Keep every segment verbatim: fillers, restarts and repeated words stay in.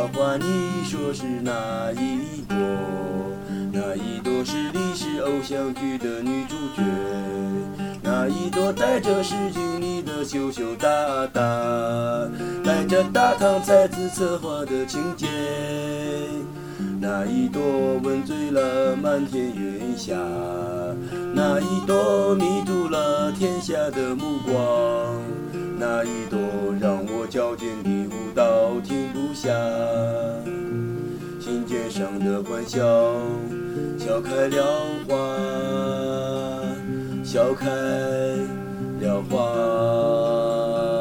桃花，你说是哪一朵？哪一朵是历史偶像剧的女主角？哪一朵带着诗经里的羞羞答答，带着大唐才子策划的情节？哪一朵吻醉了满天云霞？哪一朵迷住了天下的目光？哪一朵让我矫健的舞蹈停不下？心尖上的欢笑，笑开了花，笑开了花。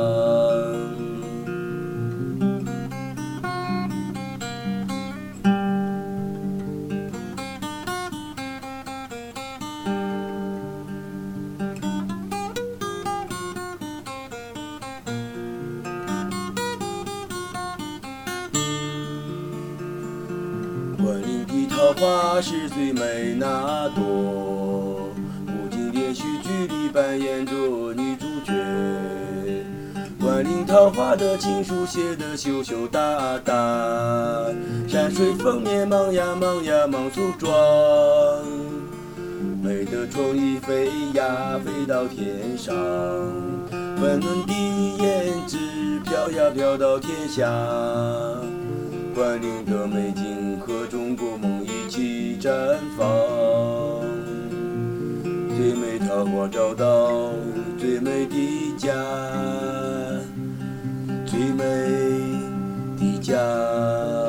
关岭的桃花是最美那朵，不仅连续剧里扮演着女主角。关岭桃花的情书写得羞羞答答，山水封面忙呀忙呀忙诉状，美的创意飞呀飞到天上，温润的胭脂飘呀飘到天下。关岭的美景和中国梦一起绽放，最美桃花找到最美的家，最美的家。